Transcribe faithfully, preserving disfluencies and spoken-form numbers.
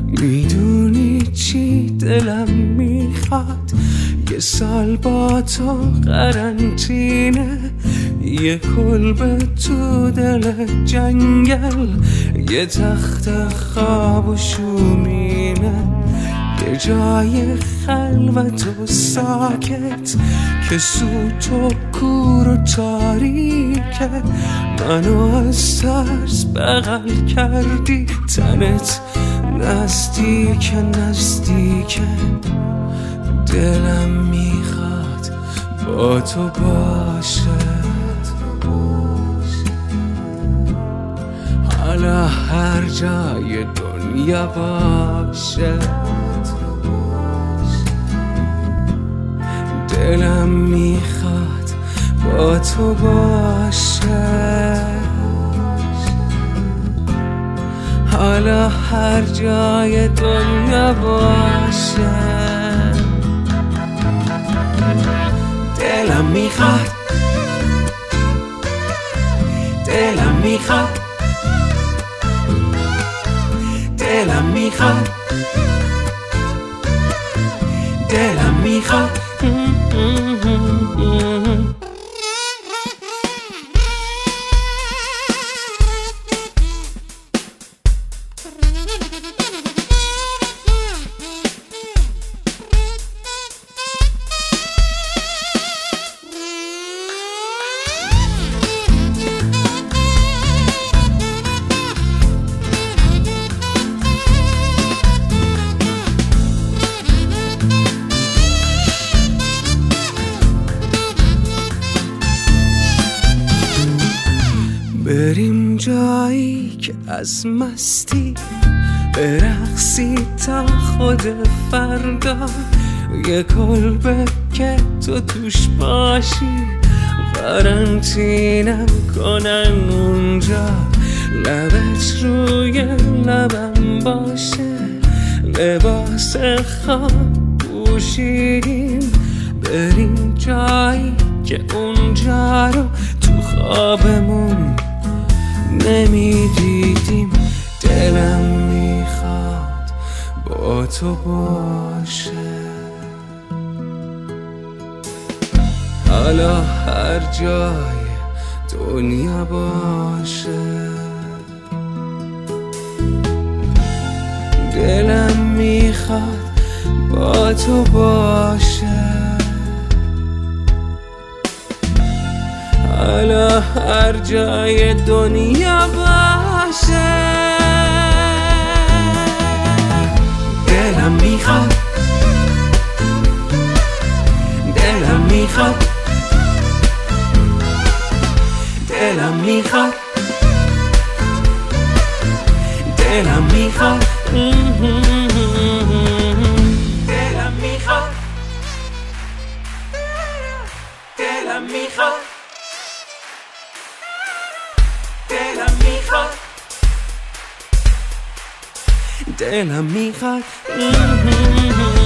میدونی چی دلم میخواد؟ یه سال با تو قرنطینه، یه کلبه تو دل جنگل، یه تخت خواب و شومینه، یه جای خلوت و ساکت که سوت و کور و تاریکه. منو از ترس بغل کردی، تنت نزدیک نزدیکه. دلم میخواد با تو باشه، حالا هر جای دنیا باشه. دلم میخواد با تو باشه، حالا هر جای دنیا باشه. دلم میخواد، دلم میخواد، دلم میخواد، دلم میخواد. بریم جایی که از مستی برقصی تا خود فردا، یه کلبه که تو توش باشی، قرنطینم کنن اونجا، لبت روی لبم باشه، لباس خواب پوشیدیم. بریم جایی که اونجا رو تو خوابمون نمیدیدیم. دلم میخواد با تو باشه، حالا هر جای دنیا باشه. دلم میخواد با تو باشه، حالا هر جای دنیا باشه. دلم میخواد، دلم میخواد، دلم میخواد، دلم میخواد، دلم میخواد، دلم میخواد، دلم میخواد، دلم میخواد.